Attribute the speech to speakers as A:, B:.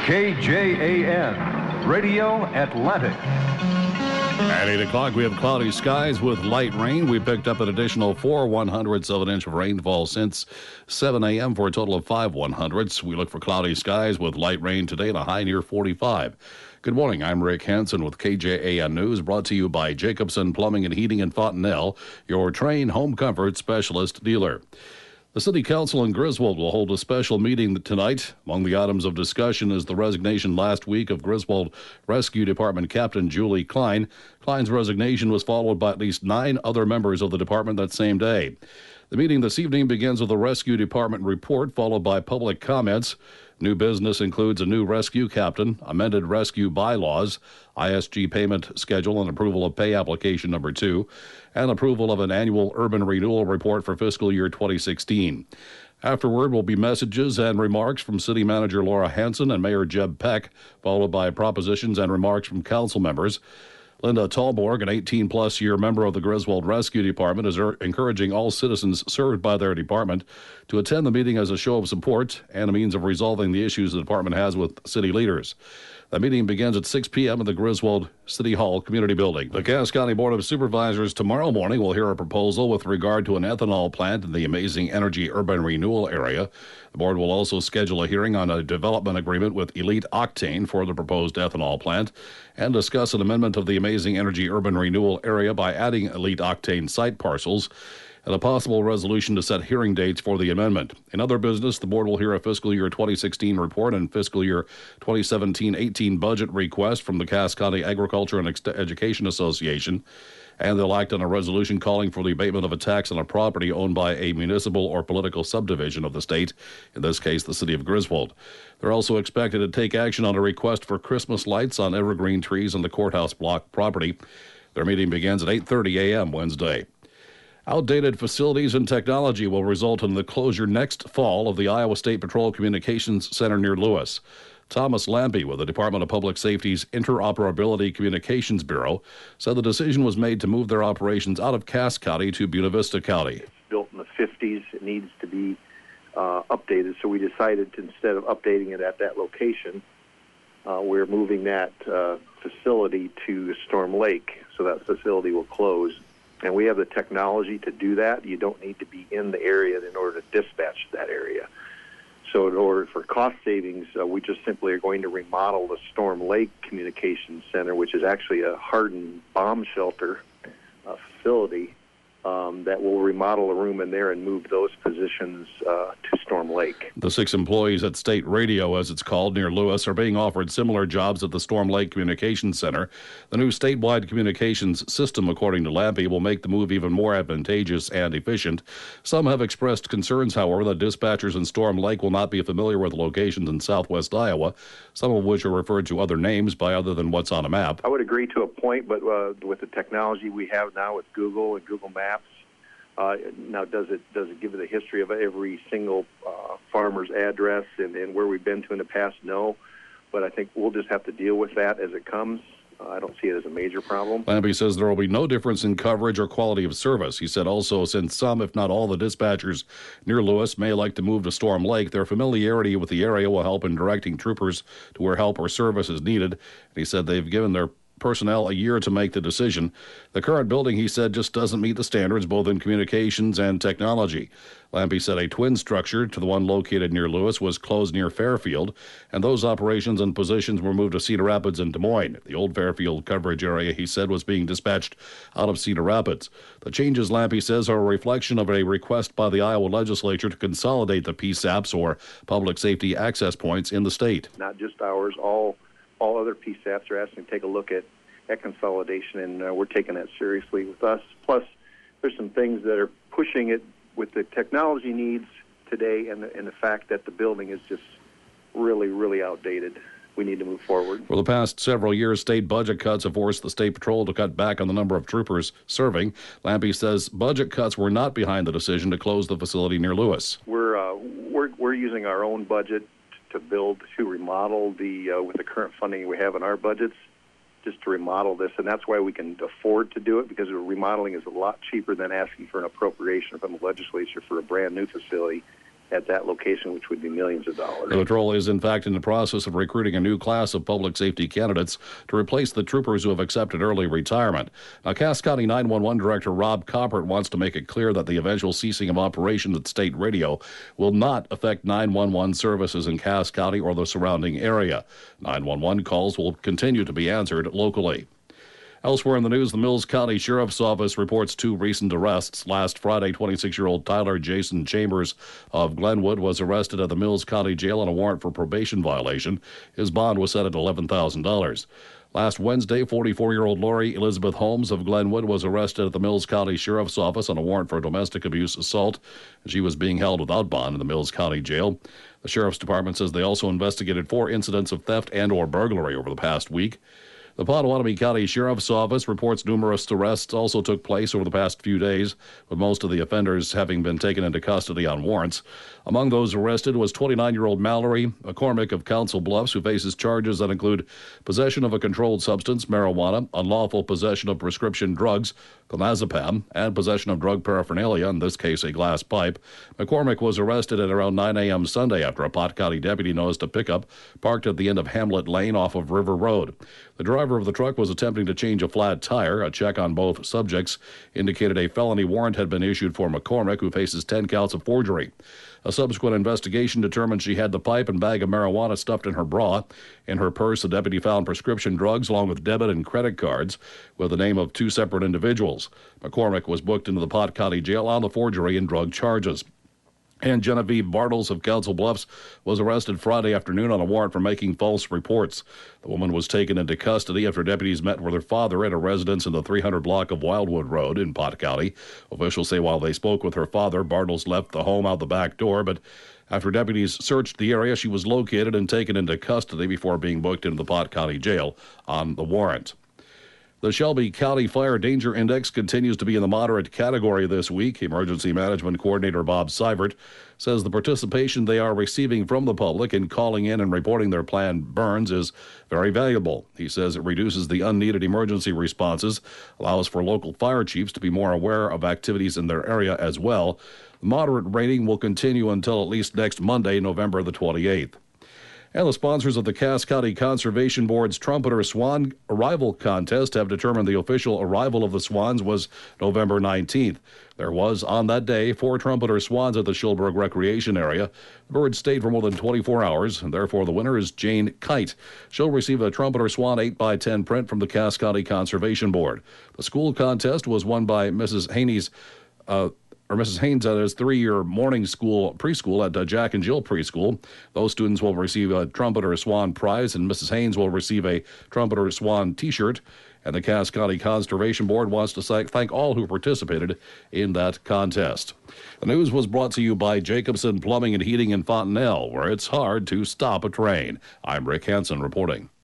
A: KJAN, Radio Atlantic.
B: At 8 o'clock, we have cloudy skies with light rain. We picked up an additional 4 100ths of an inch of rainfall since 7 a.m. for a total of 5 100ths. We look for cloudy skies with light rain today and a high near 45. Good morning. I'm Rick Hansen with KJAN News, brought to you by Jacobson Plumbing and Heating in Fontenelle, your trained home comfort specialist dealer. The City Council in Griswold will hold a special meeting tonight. Among the items of discussion is the resignation last week of Griswold Rescue Department Captain Julie Klein. Klein's resignation was followed by at least 9 other members of the department that same day. The meeting this evening begins with a rescue department report, followed by public comments. New business includes a new rescue captain, amended rescue bylaws, ISG payment schedule and approval of pay application number 2, and approval of an annual urban renewal report for fiscal year 2016. Afterward will be messages and remarks from City Manager Laura Hanson and Mayor Jeb Peck, followed by propositions and remarks from council members. Linda Talborg, an 18-plus year member of the Griswold Rescue Department, is encouraging all citizens served by their department to attend the meeting as a show of support and a means of resolving the issues the department has with city leaders. The meeting begins at 6 p.m. at the Griswold City Hall Community Building. The Cass County Board of Supervisors tomorrow morning will hear a proposal with regard to an ethanol plant in the Amazing Energy Urban Renewal area. The board will also schedule a hearing on a development agreement with Elite Octane for the proposed ethanol plant and discuss an amendment of the Amazing Energy Urban Renewal area by adding Elite Octane site parcels and a possible resolution to set hearing dates for the amendment. In other business, the board will hear a fiscal year 2016 report and fiscal year 2017-18 budget request from the Cass County Agriculture and Education Association, and they'll act on a resolution calling for the abatement of a tax on a property owned by a municipal or political subdivision of the state, in this case, the city of Griswold. They're also expected to take action on a request for Christmas lights on evergreen trees on the courthouse block property. Their meeting begins at 8:30 a.m. Wednesday. Outdated facilities and technology will result in the closure next fall of the Iowa State Patrol Communications Center near Lewis. Thomas Lampy with the Department of Public Safety's Interoperability Communications Bureau said the decision was made to move their operations out of Cass County to Buena Vista County.
C: It's built in the 50s. It needs to be updated, so we decided to, instead of updating it at that location, we're moving that facility to Storm Lake, so that facility will close. And we have the technology to do that. You don't need to be in the area in order to dispatch that area. So in order for cost savings, we just simply are going to remodel the Storm Lake Communications Center, which is actually a hardened bomb shelter facility that will remodel a room in there and move those positions to Storm Lake.
B: The 6 employees at State Radio, as it's called, near Lewis, are being offered similar jobs at the Storm Lake Communications Center. The new statewide communications system, according to Lampy, will make the move even more advantageous and efficient. Some have expressed concerns, however, that dispatchers in Storm Lake will not be familiar with locations in southwest Iowa, some of which are referred to other names by other than what's on a map.
C: I would agree to a point, but with the technology we have now with Google and Google Maps, now does it give the history of every single farmer's address and where we've been to in the past? No, but I think we'll just have to deal with that as it comes. I don't see it as a major problem.
B: Lampy says there will be no difference in coverage or quality of service. He said also, since some, if not all, the dispatchers near Lewis may like to move to Storm Lake, their familiarity with the area will help in directing troopers to where help or service is needed. And he said they've given their personnel a year to make the decision. The current building, he said, just doesn't meet the standards both in communications and technology. Lampy said a twin structure to the one located near Lewis was closed near Fairfield, and those operations and positions were moved to Cedar Rapids and Des Moines. The old Fairfield coverage area, he said, was being dispatched out of Cedar Rapids. The changes, Lampy says, are a reflection of a request by the Iowa legislature to consolidate the PSAPs, or public safety access points, in the state.
C: Not just ours, all other PSAPs are asking to take a look at consolidation, and we're taking that seriously with us. Plus, there's some things that are pushing it with the technology needs today and the fact that the building is just really, really outdated. We need to move forward.
B: For the past several years, state budget cuts have forced the State Patrol to cut back on the number of troopers serving. Lampy says budget cuts were not behind the decision to close the facility near Lewis.
C: We're using our own budget to remodel with the current funding we have in our budgets, just to remodel this, and that's why we can afford to do it, because remodeling is a lot cheaper than asking for an appropriation from the legislature for a brand new facility. at that location, which would be millions of dollars.
B: The patrol is, in fact, in the process of recruiting a new class of public safety candidates to replace the troopers who have accepted early retirement. Now, Cass County 911 Director Rob Coppert wants to make it clear that the eventual ceasing of operations at state radio will not affect 911 services in Cass County or the surrounding area. 911 calls will continue to be answered locally. Elsewhere in the news, the Mills County Sheriff's Office reports 2 recent arrests. Last Friday, 26-year-old Tyler Jason Chambers of Glenwood was arrested at the Mills County Jail on a warrant for probation violation. His bond was set at $11,000. Last Wednesday, 44-year-old Lori Elizabeth Holmes of Glenwood was arrested at the Mills County Sheriff's Office on a warrant for domestic abuse assault. She was being held without bond in the Mills County Jail. The Sheriff's Department says they also investigated 4 incidents of theft and/or burglary over the past week. The Potawatomi County Sheriff's Office reports numerous arrests also took place over the past few days, with most of the offenders having been taken into custody on warrants. Among those arrested was 29-year-old Mallory McCormick of Council Bluffs, who faces charges that include possession of a controlled substance, marijuana, unlawful possession of prescription drugs, clonazepam, and possession of drug paraphernalia, in this case a glass pipe. McCormick was arrested at around 9 a.m. Sunday after a Pot County deputy noticed a pickup parked at the end of Hamlet Lane off of River Road. The driver of the truck was attempting to change a flat tire. A check on both subjects indicated a felony warrant had been issued for McCormick, who faces 10 counts of forgery. A subsequent investigation determined she had the pipe and bag of marijuana stuffed in her bra. In her purse, the deputy found prescription drugs along with debit and credit cards with the name of 2 separate individuals. McCormick was booked into the Pot County Jail on the forgery and drug charges. And Genevieve Bartles of Council Bluffs was arrested Friday afternoon on a warrant for making false reports. The woman was taken into custody after deputies met with her father at a residence in the 300 block of Wildwood Road in Pot County. Officials say while they spoke with her father, Bartles left the home out the back door, but after deputies searched the area, she was located and taken into custody before being booked into the Pot County Jail on the warrant. The Shelby County Fire Danger Index continues to be in the moderate category this week. Emergency Management Coordinator Bob Seibert says the participation they are receiving from the public in calling in and reporting their planned burns is very valuable. He says it reduces the unneeded emergency responses, allows for local fire chiefs to be more aware of activities in their area as well. The moderate rating will continue until at least next Monday, November the 28th. And the sponsors of the Cass County Conservation Board's Trumpeter Swan Arrival Contest have determined the official arrival of the swans was November 19th. There was, on that day, 4 trumpeter swans at the Shilberg Recreation Area. The birds stayed for more than 24 hours, and therefore the winner is Jane Kite. She'll receive a Trumpeter Swan 8x10 print from the Cass County Conservation Board. The school contest was won by Mrs. Haynes at his 3-year morning school preschool at Jack and Jill Preschool. Those students will receive a Trumpeter Swan prize, and Mrs. Haynes will receive a Trumpeter Swan T-shirt. And the Cass County Conservation Board wants to thank all who participated in that contest. The news was brought to you by Jacobson Plumbing and Heating in Fontenelle, where it's hard to stop a train. I'm Rick Hansen reporting.